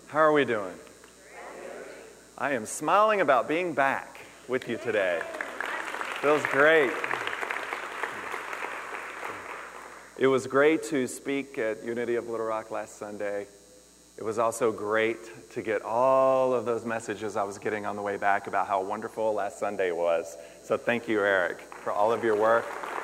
How are we doing? I am smiling about being back with you today. Feels great. It was great to speak at Unity of Little Rock last Sunday. It was also great to get all of those messages I was getting on the way back about how wonderful last Sunday was. So thank you, Eric, for all of your work.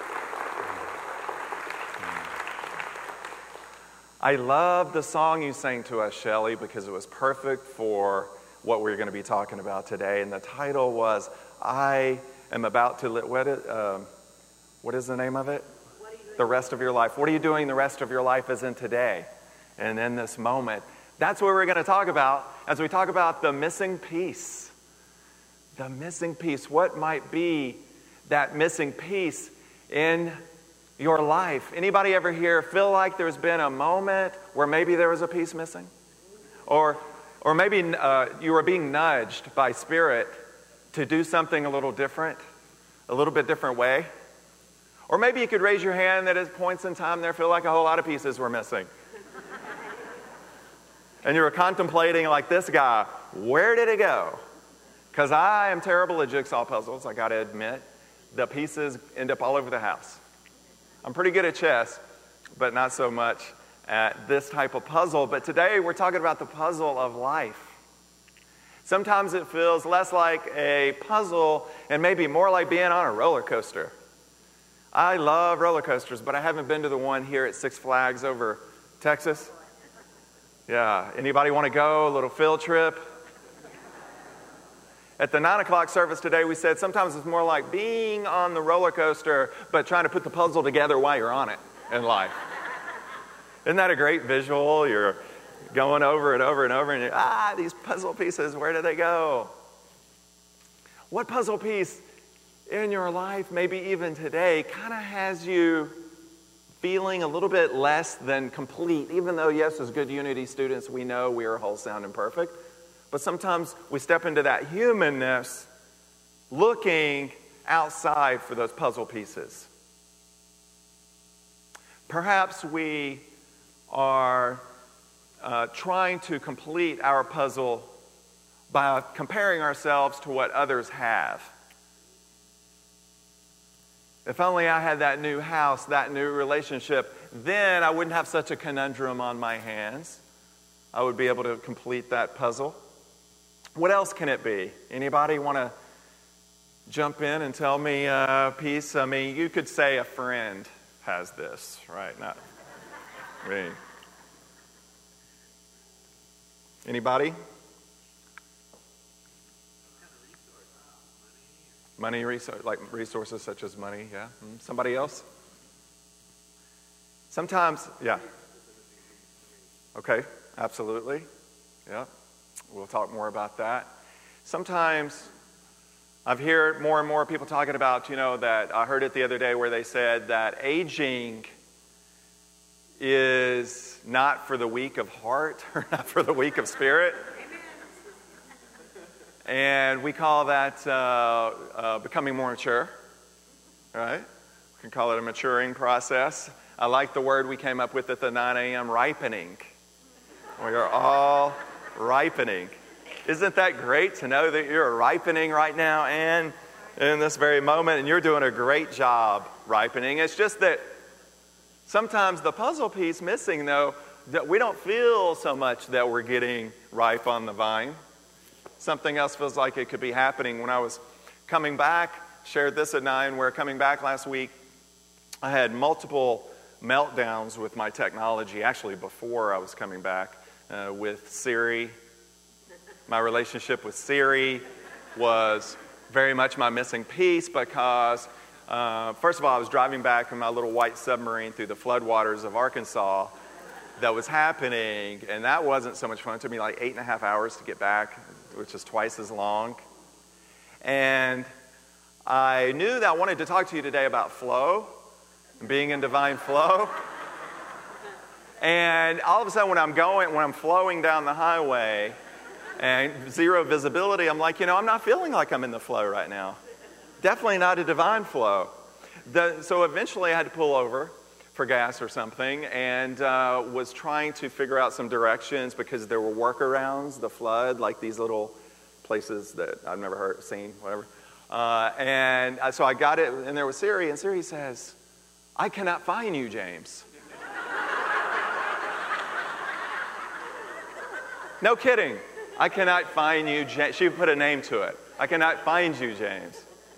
I love the song you sang to us, Shelley, because it was perfect for what we're going to be talking about today. And the title was, I am about to live. What is the name of it? The rest of your life. What are you doing the rest of your life as in today? And in this moment. That's what we're going to talk about as we talk about the missing piece. The missing piece. What might be that missing piece in your life? Anybody ever here feel like there's been a moment where maybe there was a piece missing? Or maybe you were being nudged by Spirit to do something a little different, a little bit different way. Or maybe you could raise your hand that at points in time there feel like a whole lot of pieces were missing. And you were contemplating like this guy, where did it go? Because I am terrible at jigsaw puzzles, I got to admit. The pieces end up all over the house. I'm pretty good at chess, but not so much at this type of puzzle. But today we're talking about the puzzle of life. Sometimes it feels less like a puzzle and maybe more like being on a roller coaster. I love roller coasters, but I haven't been to the one here at Six Flags over Texas. Yeah, anybody want to go? A little field trip? At the 9 o'clock service today, we said sometimes it's more like being on the roller coaster, but trying to put the puzzle together while you're on it in life. Isn't that a great visual? You're going over and over and over, and you're, these puzzle pieces, where do they go? What puzzle piece in your life, maybe even today, kind of has you feeling a little bit less than complete, even though, yes, as good Unity students, we know we are whole, sound, and perfect. But sometimes we step into that humanness looking outside for those puzzle pieces. Perhaps we are trying to complete our puzzle by comparing ourselves to what others have. If only I had that new house, that new relationship, then I wouldn't have such a conundrum on my hands. I would be able to complete that puzzle. What else can it be? Anybody want to jump in and tell me a piece? I mean, you could say a friend has this, right? Not me. Anybody? Money, like resources such as money, yeah. Somebody else? Sometimes, yeah. Okay, absolutely. Yeah. We'll talk more about that. Sometimes I've heard more and more people talking about, that I heard it the other day where they said that aging is not for the weak of heart or not for the weak of spirit. And we call that becoming more mature, right? We can call it a maturing process. I like the word we came up with at the 9 a.m., ripening. We are all ripening. Isn't that great to know that you're ripening right now and in this very moment, and you're doing a great job ripening? It's just that sometimes the puzzle piece missing, though, that we don't feel so much that we're getting ripe on the vine. Something else feels like it could be happening. When I was coming back, shared this at 9, where coming back last week, I had multiple meltdowns with my technology, actually before I was coming back, with Siri. My relationship with Siri was very much my missing piece because, first of all, I was driving back in my little white submarine through the floodwaters of Arkansas that was happening, and that wasn't so much fun. It took me like 8.5 hours to get back, which is twice as long. And I knew that I wanted to talk to you today about flow, being in divine flow. And all of a sudden when I'm flowing down the highway and zero visibility, I'm like, I'm not feeling like I'm in the flow right now. Definitely not a divine flow. So eventually I had to pull over, for gas or something, and was trying to figure out some directions because there were workarounds, the flood, like these little places that I've never seen, whatever. So I got it, and there was Siri, and Siri says, "I cannot find you, James." No kidding. "I cannot find you, James." She put a name to it. "I cannot find you, James."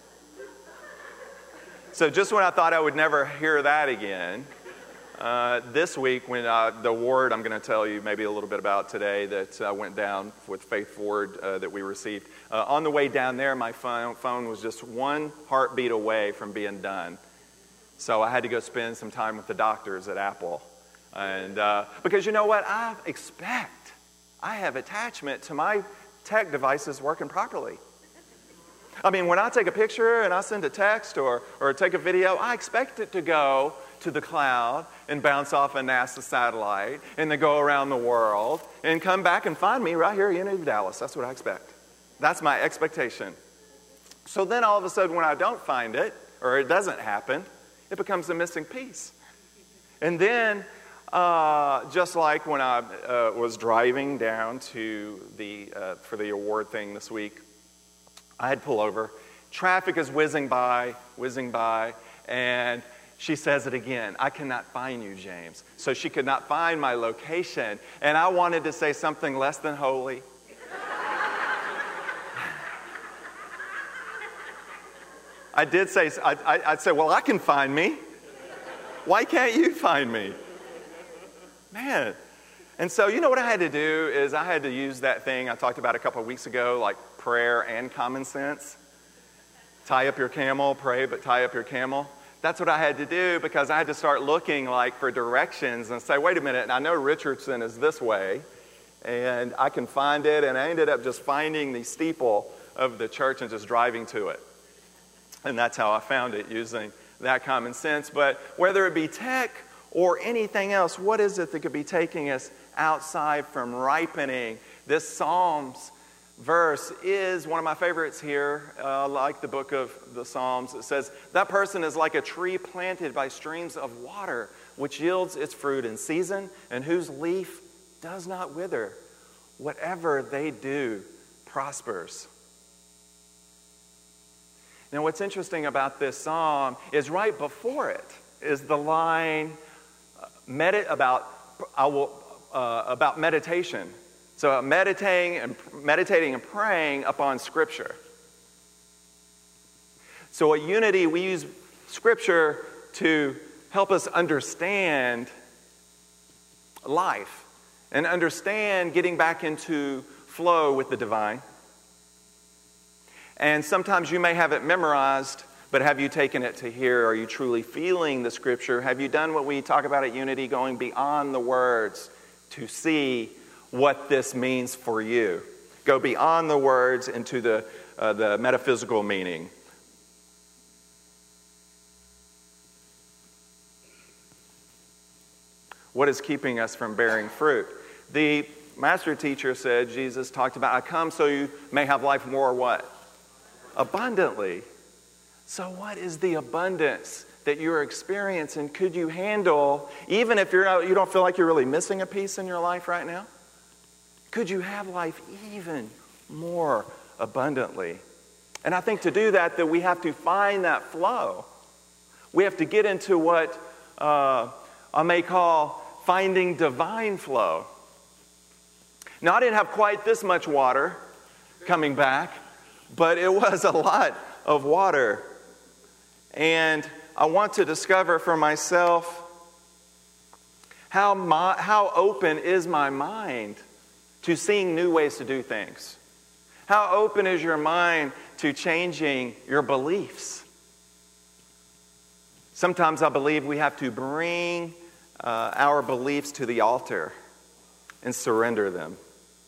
So just when I thought I would never hear that again, this week when the award I'm going to tell you maybe a little bit about today that went down with Faith Forward that we received, on the way down there my phone was just one heartbeat away from being done. So I had to go spend some time with the doctors at Apple. And because you know what? I have attachment to my tech devices working properly. I mean, when I take a picture and I send a text or take a video, I expect it to go to the cloud and bounce off a NASA satellite and then go around the world and come back and find me right here in Dallas. That's what I expect. That's my expectation. So then all of a sudden when I don't find it or it doesn't happen, it becomes a missing piece. And then just like when I was driving down to for the award thing this week, I had pull over. Traffic is whizzing by, and she says it again. "I cannot find you, James." So she could not find my location, and I wanted to say something less than holy. I'd say, "Well, I can find me. Why can't you find me?" Man. And so you know what I had to do is I had to use that thing I talked about a couple of weeks ago, like prayer and common sense. Tie up your camel, pray, but tie up your camel. That's what I had to do because I had to start looking for directions and say, wait a minute, I know Richardson is this way, and I can find it, and I ended up just finding the steeple of the church and just driving to it. And that's how I found it, using that common sense. But whether it be tech or anything else, what is it that could be taking us outside from ripening? This Psalms verse is one of my favorites here, like the book of the Psalms. It says, "That person is like a tree planted by streams of water, which yields its fruit in season, and whose leaf does not wither. Whatever they do prospers." Now, what's interesting about this psalm is right before it is the line about meditation. So meditating and praying upon Scripture. So at Unity, we use Scripture to help us understand life and understand getting back into flow with the divine. And sometimes you may have it memorized, but have you taken it to hear? Are you truly feeling the Scripture? Have you done what we talk about at Unity, going beyond the words to see what this means for you? Go beyond the words into the metaphysical meaning. What is keeping us from bearing fruit? The master teacher said, Jesus talked about, "I come so you may have life more what? Abundantly." So what is the abundance that you're experiencing? Could you handle, even if you don't feel like you're really missing a piece in your life right now? Could you have life even more abundantly? And I think to do that we have to find that flow. We have to get into what I may call finding divine flow. Now, I didn't have quite this much water coming back, but it was a lot of water. And I want to discover for myself how open is my mind to seeing new ways to do things. How open is your mind to changing your beliefs? Sometimes I believe we have to bring our beliefs to the altar and surrender them.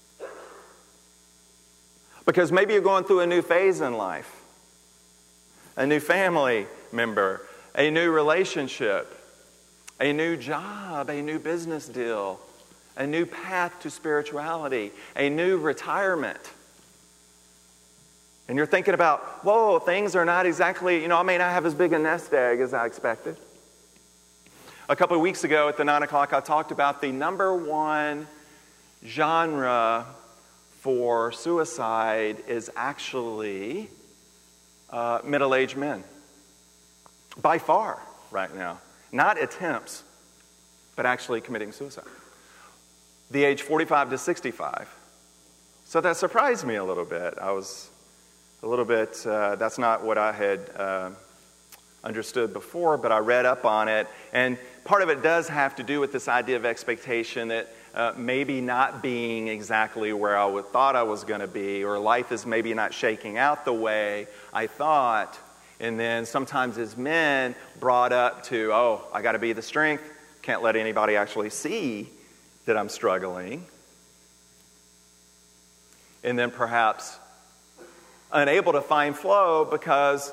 Because maybe you're going through a new phase in life, a new family member, a new relationship, a new job, a new business deal, a new path to spirituality, a new retirement. And you're thinking about, whoa, things are not exactly, I may not have as big a nest egg as I expected. A couple of weeks ago at the 9 o'clock, I talked about the number one genre for suicide is actually middle-aged men. By far right now. Not attempts, but actually committing suicide. The age 45 to 65. So that surprised me a little bit. I was a little bit, that's not what I had understood before, but I read up on it. And part of it does have to do with this idea of expectation that maybe not being exactly where I thought I was going to be, or life is maybe not shaking out the way I thought. And then sometimes as men brought up to, oh, I got to be the strength, can't let anybody actually see that I'm struggling. And then perhaps unable to find flow because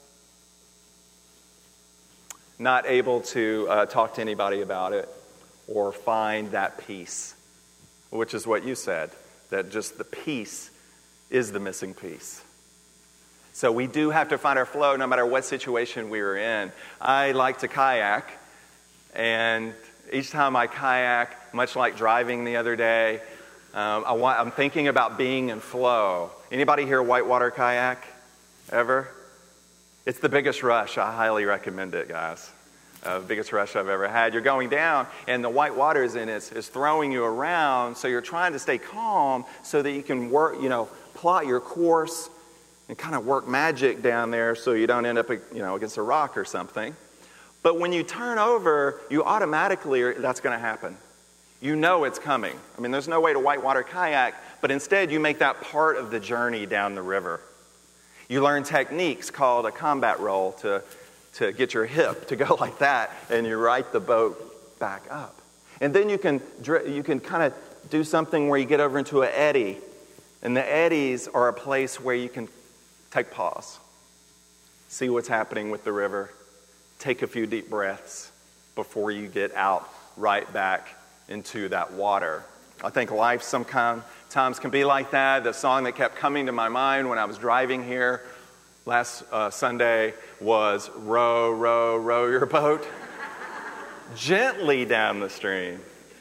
not able to talk to anybody about it or find that peace, which is what you said, that just the peace is the missing piece. So we do have to find our flow no matter what situation we are in. I like to kayak, and each time I kayak, much like driving the other day, I'm thinking about being in flow. Anybody here whitewater kayak ever? It's the biggest rush. I highly recommend it, guys. Biggest rush I've ever had. You're going down, and the white water is throwing you around, so you're trying to stay calm so that you can work, plot your course and kind of work magic down there so you don't end up, against a rock or something. But when you turn over, you automatically, that's going to happen. You know it's coming. I mean, there's no way to whitewater kayak, but instead you make that part of the journey down the river. You learn techniques called a combat roll to get your hip to go like that, and you right the boat back up. And then you can kind of do something where you get over into an eddy. And the eddies are a place where you can take pause, see what's happening with the river, take a few deep breaths before you get out right back into that water. I think life sometimes can be like that. The song that kept coming to my mind when I was driving here last Sunday was "Row, row, row your boat gently down the stream."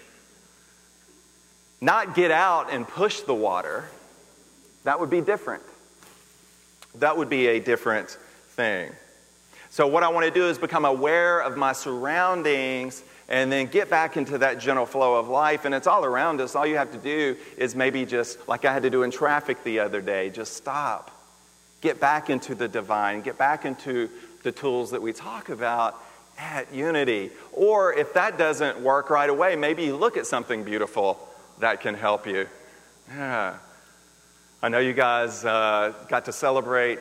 Not get out and push the water. That would be different. That would be a different thing. So what I want to do is become aware of my surroundings and then get back into that gentle flow of life. And it's all around us. All you have to do is maybe just, like I had to do in traffic the other day, just stop. Get back into the divine. Get back into the tools that we talk about at Unity. Or if that doesn't work right away, maybe you look at something beautiful that can help you. Yeah. I know you guys got to celebrate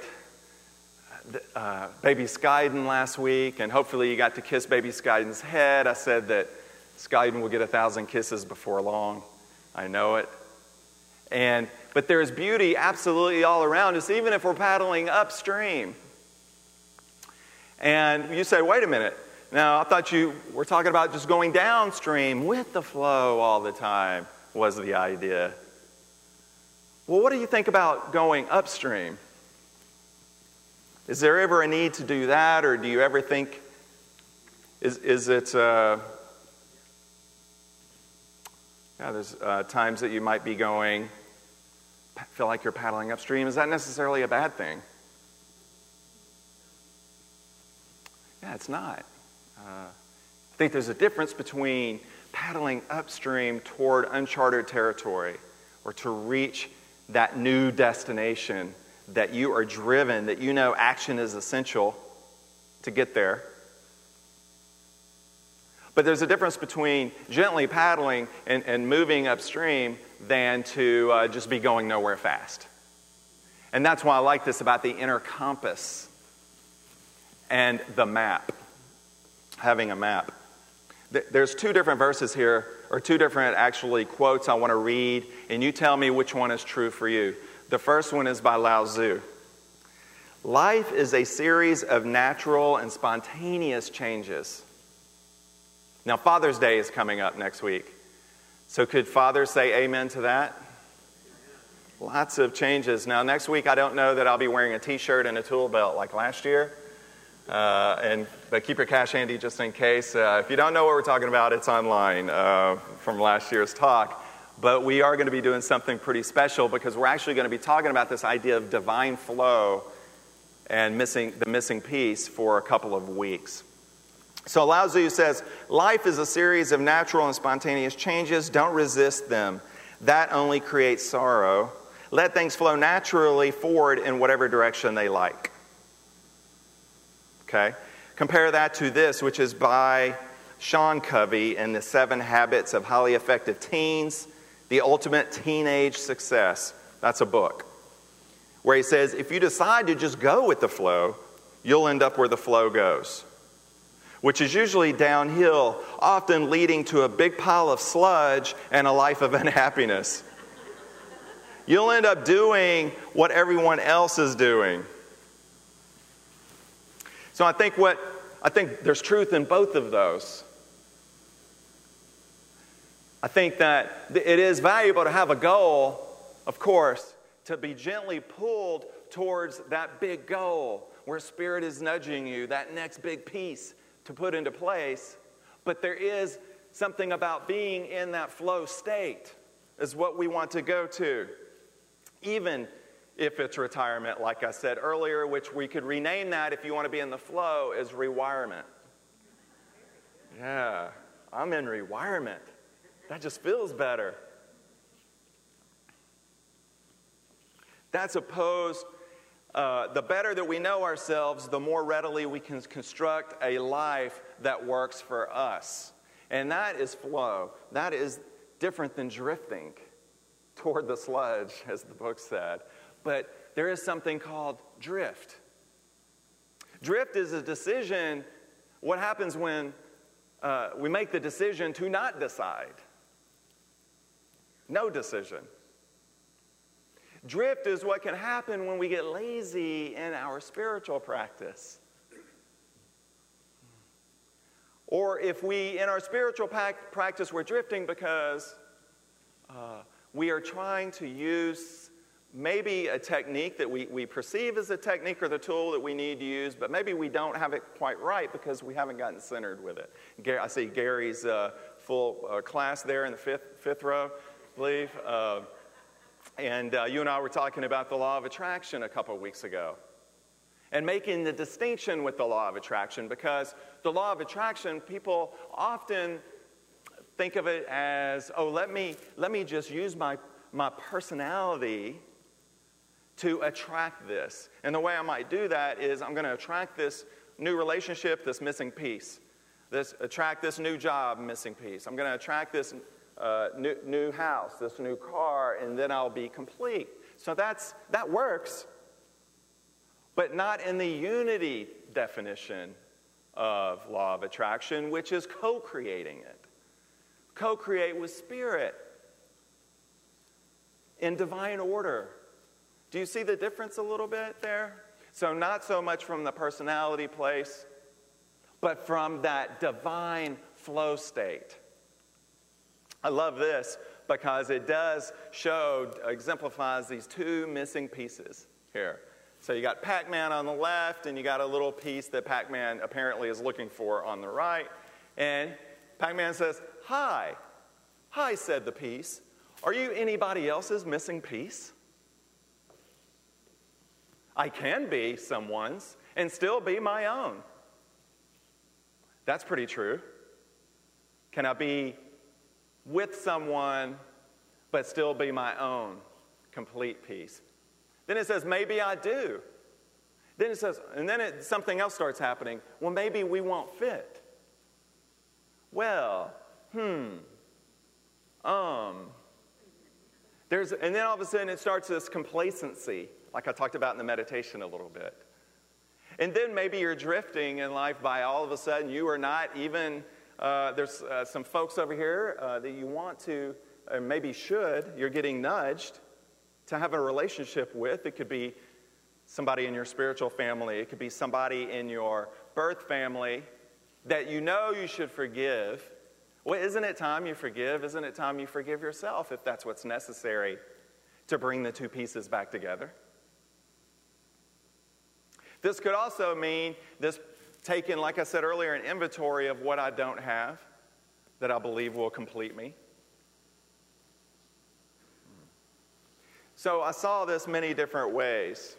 baby Skyden last week, and hopefully you got to kiss baby Skyden's head. I said that Skyden will get 1,000 kisses before long. I know it. But there's beauty absolutely all around us, even if we're paddling upstream. And you say, wait a minute. Now, I thought you were talking about just going downstream with the flow all the time was the idea. Well, what do you think about going upstream? Is there ever a need to do that, or do you ever think, is it, there's times that you might be going, feel like you're paddling upstream. Is that necessarily a bad thing? Yeah, it's not. I think there's a difference between paddling upstream toward uncharted territory or to reach that new destination that you are driven, that you know action is essential to get there. But there's a difference between gently paddling and moving upstream than to just be going nowhere fast. And that's why I like this about the inner compass and the map, having a map. There's two different verses here, or two different actually quotes I want to read, and you tell me which one is true for you. The first one is by Lao Tzu. Life is a series of natural and spontaneous changes. Now, Father's Day is coming up next week. So could fathers say amen to that? Lots of changes. Now, next week, I don't know that I'll be wearing a t-shirt and a tool belt like last year. And but keep your cash handy just in case. If you don't know what we're talking about, it's online from last year's talk. But we are going to be doing something pretty special because we're actually going to be talking about this idea of divine flow and the missing piece for a couple of weeks. So Lao Tzu says, life is a series of natural and spontaneous changes. Don't resist them. That only creates sorrow. Let things flow naturally forward in whatever direction they like. Okay? Compare that to this, which is by Sean Covey in The 7 Habits of Highly Effective Teens, The Ultimate Teenage Success. That's a book. Where he says, if you decide to just go with the flow, you'll end up where the flow goes. Which is usually downhill, often leading to a big pile of sludge and a life of unhappiness. You'll end up doing what everyone else is doing. So I think there's truth in both of those. I think that it is valuable to have a goal, of course, to be gently pulled towards that big goal where Spirit is nudging you, that next big piece to put into place. But there is something about being in that flow state is what we want to go to. Even if it's retirement, like I said earlier, which we could rename that if you want to be in the flow as rewirement. Yeah, I'm in rewirement. That just feels better. That's opposed, the better that we know ourselves, the more readily we can construct a life that works for us. And that is flow. That is different than drifting toward the sludge, as the book said. But there is something called drift. Drift is a decision. What happens when we make the decision to not decide? No decision. Drift is what can happen when we get lazy in our spiritual practice. Or if we, in our spiritual practice, we're drifting because we are trying to use maybe a technique that we perceive as a technique or the tool that we need to use, but maybe we don't have it quite right because we haven't gotten centered with it. I see Gary's full class there in the fifth row, I believe. And you and I were talking about the law of attraction a couple of weeks ago. And making the distinction with the law of attraction, because the law of attraction, people often think of it as, oh, let me just use my personality to attract this. And the way I might do that is I'm going to attract this new relationship, this missing piece. Attract this new job, missing piece. I'm going to attract this new house, this new car, and then I'll be complete. So that works, but not in the unity definition of law of attraction, which is co-creating it. Co-create with Spirit in divine order. Do you see the difference a little bit there? So not so much from the personality place, but from that divine flow state. I love this because it does exemplifies these two missing pieces here. So you got Pac-Man on the left, and you got a little piece that Pac-Man apparently is looking for on the right. And Pac-Man says, "Hi." "Hi," said the piece. "Are you anybody else's missing piece?" I can be someone's and still be my own. That's pretty true. Can I be with someone but still be my own complete piece? Then it says, maybe I do. Then it says, and then something else starts happening. Well, maybe we won't fit. Well, and then all of a sudden it starts this complacency, like I talked about in the meditation a little bit. And then maybe you're drifting in life by all of a sudden you are not even, there's some folks over here that you want to, or maybe should, you're getting nudged to have a relationship with. It could be somebody in your spiritual family. It could be somebody in your birth family that you know you should forgive. Well, isn't it time you forgive? Isn't it time you forgive yourself if that's what's necessary to bring the two pieces back together? This could also mean this taking, like I said earlier, an inventory of what I don't have that I believe will complete me. So I saw this many different ways.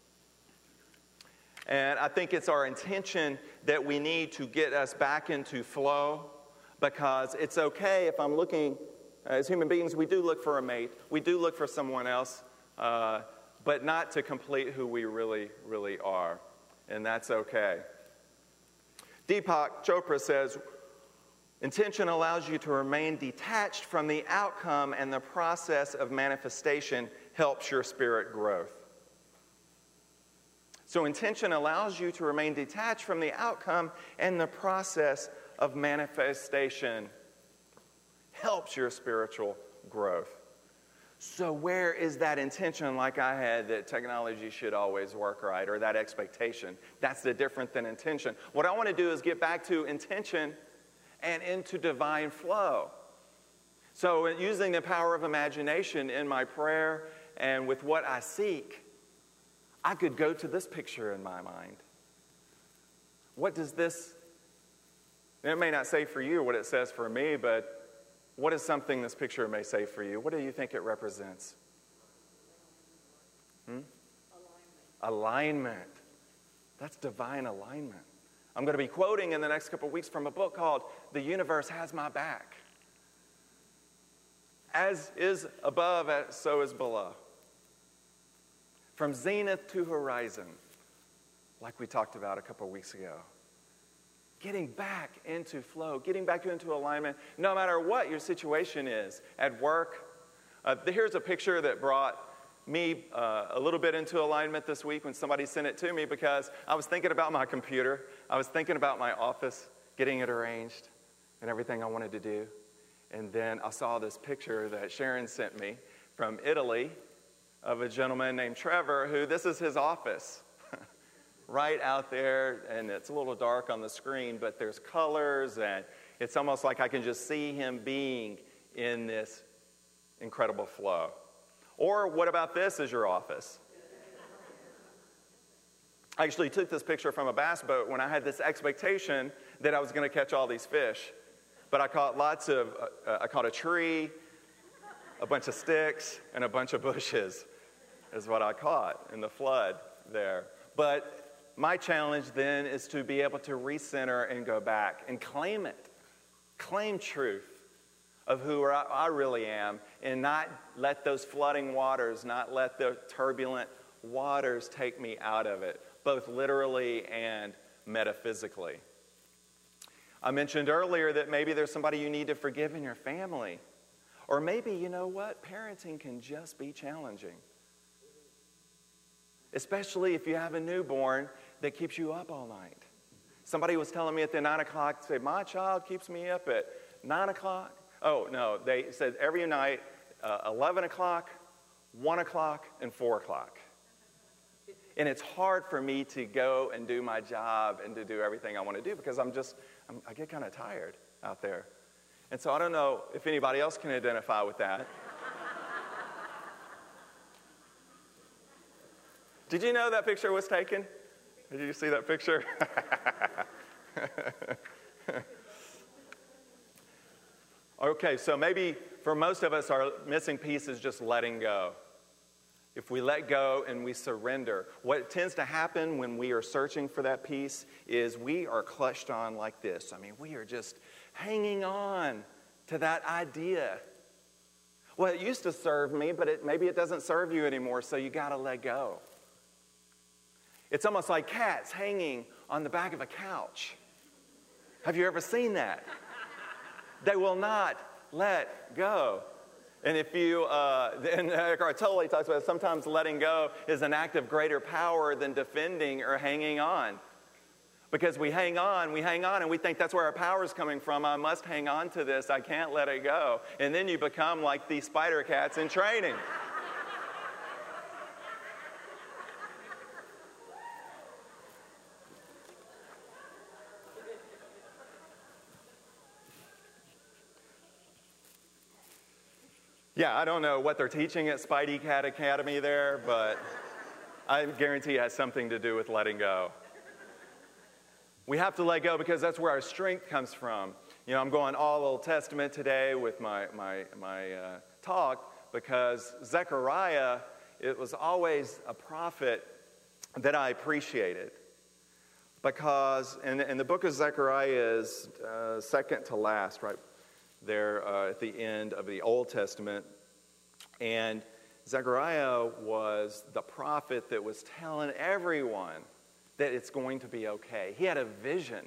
And I think it's our intention that we need to get us back into flow, because it's okay if I'm looking, as human beings, we do look for a mate. We do look for someone else, but not to complete who we really, really are. And that's okay. Deepak Chopra says, intention allows you to remain detached from the outcome, and the process of manifestation helps your spirit growth. So intention allows you to remain detached from the outcome, and the process of manifestation helps your spiritual growth. So where is that intention, like I had, that technology should always work right, or that expectation? That's the different than intention. What I want to do is get back to intention and into divine flow. So using the power of imagination in my prayer and with what I seek, I could go to this picture in my mind. What does this, it may not say for you what it says for me, but what is something this picture may say for you? What do you think it represents? Alignment. That's divine alignment. I'm going to be quoting in the next couple of weeks from a book called The Universe Has My Back. As is above, so is below. From zenith to horizon, like we talked about a couple of weeks ago. Getting back into flow, getting back into alignment, no matter what your situation is. At work, here's a picture that brought me a little bit into alignment this week when somebody sent it to me, because I was thinking about my computer. I was thinking about my office, getting it arranged and everything I wanted to do. And then I saw this picture that Sharon sent me from Italy of a gentleman named Trevor, who this is his office. Right out there, and it's a little dark on the screen, but there's colors, and it's almost like I can just see him being in this incredible flow. Or what about this as your office? I actually took this picture from a bass boat when I had this expectation that I was going to catch all these fish. But I caught I caught a tree, a bunch of sticks, and a bunch of bushes is what I caught in the flood there. But my challenge then is to be able to recenter and go back and claim it. Claim truth of who I really am, and not let those flooding waters, not let the turbulent waters take me out of it, both literally and metaphysically. I mentioned earlier that maybe there's somebody you need to forgive in your family. Or maybe, you know what, parenting can just be challenging. Especially if you have a newborn that keeps you up all night. Somebody was telling me at the 9 o'clock, say, my child keeps me up at 9 o'clock. Oh, no, they said every night, 11 o'clock, 1 o'clock, and 4 o'clock. And it's hard for me to go and do my job and to do everything I want to do, because I get kind of tired out there. And so I don't know if anybody else can identify with that. Did you know that picture was taken? Did you see that picture? Okay, so maybe for most of us, our missing piece is just letting go. If we let go and we surrender, what tends to happen when we are searching for that piece is we are clutched on like this. I mean, we are just hanging on to that idea. Well, it used to serve me, but maybe it doesn't serve you anymore, so you got to let go. It's almost like cats hanging on the back of a couch. Have you ever seen that? They will not let go. And if you, and Eckhart Tolle talks about it, sometimes letting go is an act of greater power than defending or hanging on. Because we hang on, and we think that's where our power is coming from. I must hang on to this. I can't let it go. And then you become like these spider cats in training. Yeah, I don't know what they're teaching at Spidey Cat Academy there, but I guarantee it has something to do with letting go. We have to let go because that's where our strength comes from. You know, I'm going all Old Testament today with my talk because Zechariah, it was always a prophet that I appreciated. Because in the book of Zechariah is second to last, right there at the end of the Old Testament. And Zechariah was the prophet that was telling everyone that it's going to be okay. He had a vision.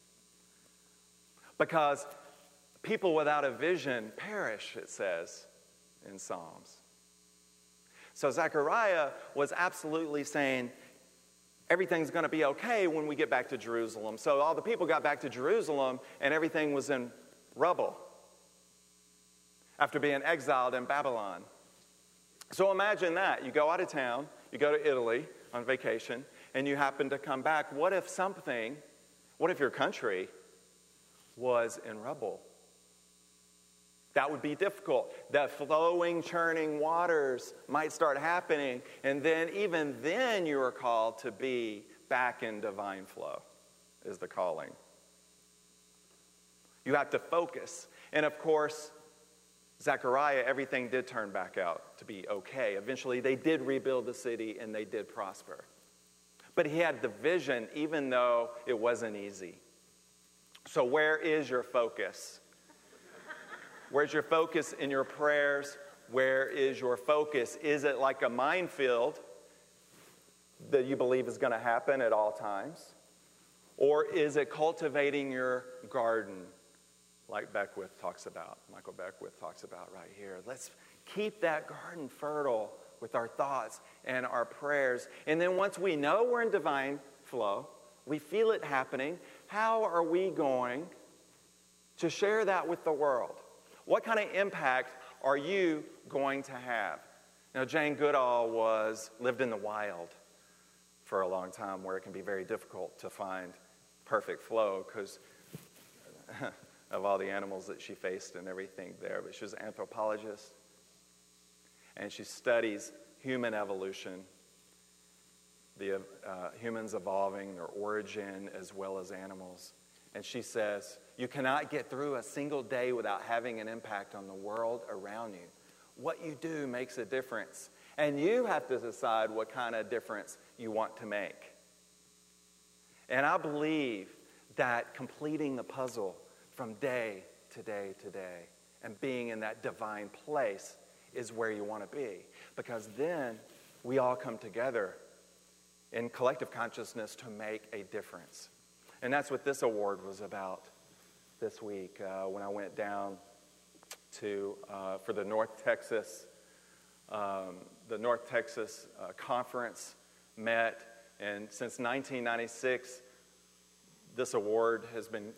Because people without a vision perish, it says in Psalms. So Zechariah was absolutely saying, everything's going to be okay when we get back to Jerusalem. So all the people got back to Jerusalem and everything was in rubble after being exiled in Babylon. So imagine that. You go out of town, you go to Italy on vacation, and you happen to come back. What if your country was in rubble? That would be difficult. The flowing, churning waters might start happening, and then even then you are called to be back in divine flow, is the calling. You have to focus. And of course, Zechariah, everything did turn back out to be okay. Eventually, they did rebuild the city, and they did prosper. But he had the vision, even though it wasn't easy. So where is your focus? Where's your focus in your prayers? Where is your focus? Is it like a minefield that you believe is going to happen at all times? Or is it cultivating your garden like Michael Beckwith talks about right here? Let's keep that garden fertile with our thoughts and our prayers. And then once we know we're in divine flow, we feel it happening, how are we going to share that with the world? What kind of impact are you going to have? Now, Jane Goodall lived in the wild for a long time, where it can be very difficult to find perfect flow because of all the animals that she faced and everything there. But she was an anthropologist, and she studies human evolution, the humans evolving, their origin, as well as animals. And she says, you cannot get through a single day without having an impact on the world around you. What you do makes a difference. And you have to decide what kind of difference you want to make. And I believe that completing the puzzle from day to day to day and being in that divine place is where you want to be. Because then we all come together in collective consciousness to make a difference. And that's what this award was about this week when I went down to for the North Texas conference met. And since 1996, this award has been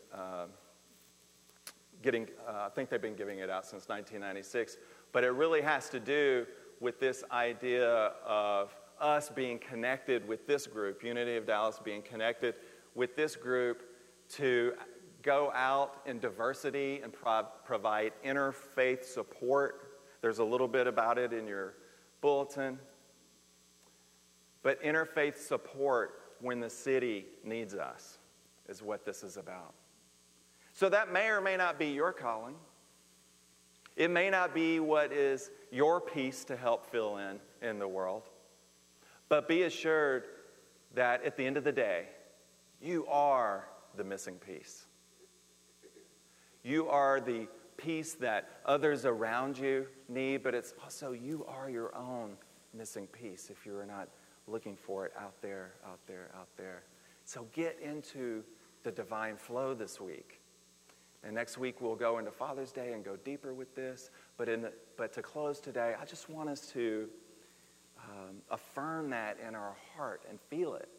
I think they've been giving it out since 1996. But it really has to do with this idea of us being connected with this group, Unity of Dallas being connected with this group to go out in diversity and provide interfaith support. There's a little bit about it in your bulletin. But interfaith support when the city needs us is what this is about. So that may or may not be your calling. It may not be what is your piece to help fill in the world. But be assured that at the end of the day, you are the missing piece. You are the piece that others around you need, but it's also you are your own missing piece if you are not looking for it out there. So get into the divine flow this week. And next week we'll go into Father's Day and go deeper with this. But to close today, I just want us to affirm that in our heart and feel it.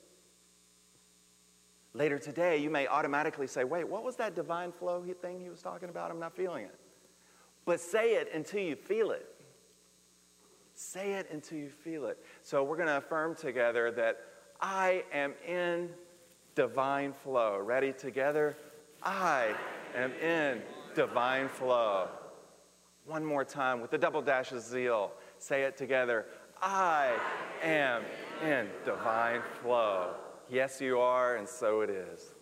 Later today, you may automatically say, wait, what was that divine flow thing he was talking about? I'm not feeling it. But say it until you feel it. Say it until you feel it. So we're going to affirm together that I am in divine flow. Ready together? I am in divine flow. One more time with the double dash of zeal. Say it together. I am in divine flow. Yes, you are, and so it is.